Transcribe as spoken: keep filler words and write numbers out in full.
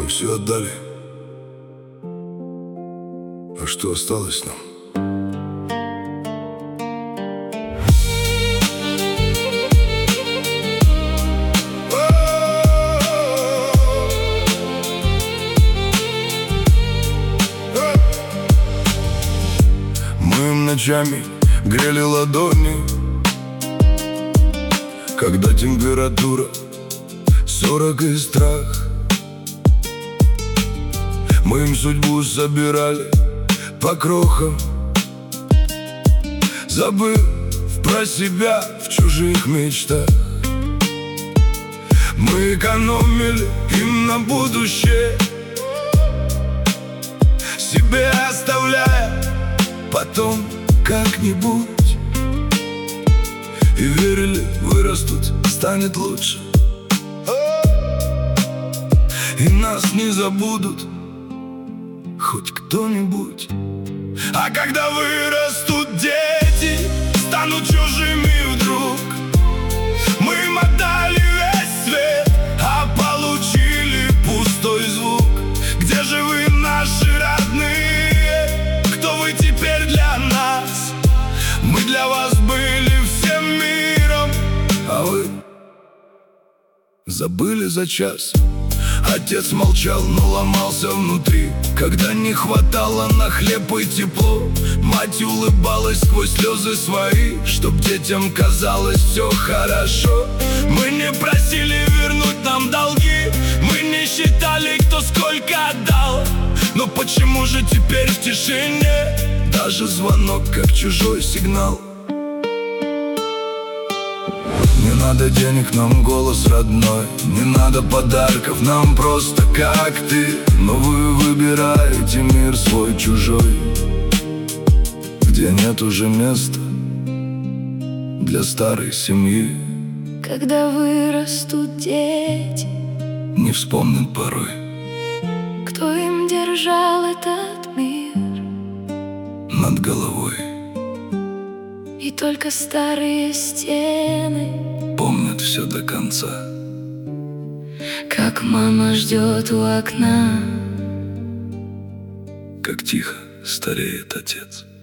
Мы все отдали. А что осталось нам? Мы им ночами грели ладони, когда температура сорок и страх. Мы им судьбу собирали по крохам, забыв про себя в чужих мечтах. Мы экономили им на будущее, себе оставляя потом как-нибудь. И верили, вырастут, станет лучше, и нас не забудут хоть кто-нибудь. А когда вырастут дети, станут чужими вдруг, мы им отдали весь свет, а получили пустой звук. Где же вы, наши родные? Кто вы теперь для нас? Мы для вас были всем миром, а вы забыли за час. Отец молчал, но ломался внутри, когда не хватало на хлеб и тепло. Мать улыбалась сквозь слезы свои, чтоб детям казалось все хорошо. Мы не просили вернуть нам долги, мы не считали, кто сколько отдал. Но почему же теперь в тишине даже звонок как чужой сигнал? Не надо денег, нам голос родной, не надо подарков, нам просто как ты. Но вы выбираете мир свой чужой, где нет уже места для старой семьи. Когда вырастут дети, не вспомнят порой, кто им держал этот мир над головой. И только старые стены помнят все до конца, как мама ждет у окна, как тихо стареет отец.